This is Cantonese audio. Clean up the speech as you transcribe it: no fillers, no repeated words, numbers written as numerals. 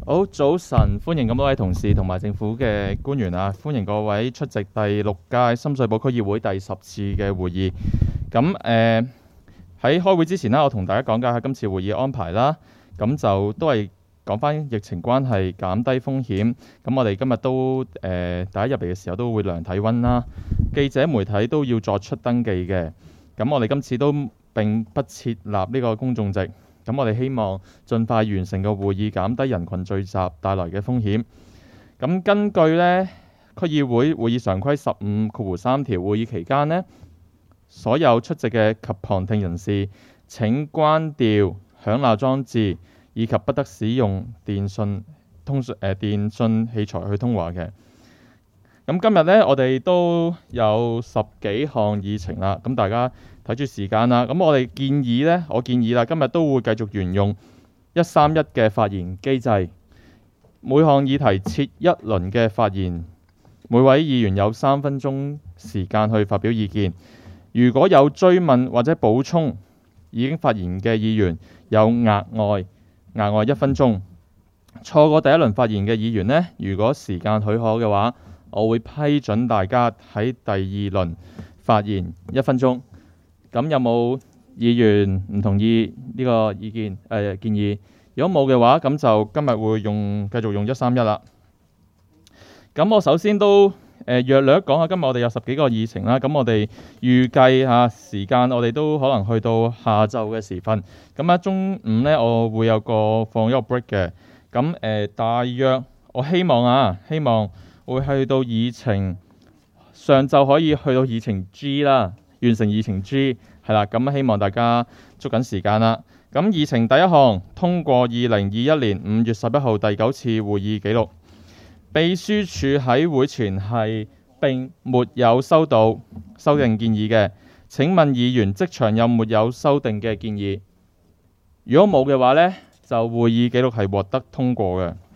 好，早晨，歡迎咁多位同事同埋政府嘅官員啊，歡迎各位出席第6屆深水埗區議會第10次嘅會議。咁喺開會之前啦，我同大家講解下今次會議安排啦。咁就都係講翻疫情關係，減低風險。咁我哋今日都大家入嚟嘅時候都會量體温啦。記者媒體都要作出登記嘅。咁我哋今次都並不設立呢個公眾席。咁我哋希望盡快完成個會議，減低人群聚集帶來嘅風險。咁根據呢區議會會議常規15(3) 條，會議期間呢，所有出席嘅及旁聽人士請關掉響鬧裝置，以及不得使用電訊器材去通話嘅。咁今日呢，我哋都有10幾項議程啦，咁大家睇住時間啦。咁我建議啦，今日都會繼續沿用131嘅發言機制，每項議題設1輪嘅發言，每位議員有3分鐘時間去發表意見。如果有追問或者補充已經發言嘅議員，有額外1分鐘。錯過第一輪發言嘅議員呢，如果時間許可嘅話，我會批准大家喺第2輪發言1分鐘。咁有冇議員唔同意呢個建議？如果冇嘅話，咁就今日會繼續用131啦。咁我首先都略略講下今日我哋有10幾個議程啦。咁我哋預計時間，我哋都可能去到下晝嘅時分。咁中午呢，我會有放一個 break 嘅。咁大約我希望會去到議程上晝可以去到議程 G 啦，完成議程 G 係啦。咁希望大家捉緊時間啦。咁議程第一項，通過2021年5月11號第9次會議記錄。秘書處喺會前係並沒有收到修訂建議嘅。請問議員即場有沒有修訂嘅建議？如果冇嘅話呢，就會議記錄係獲得通過嘅。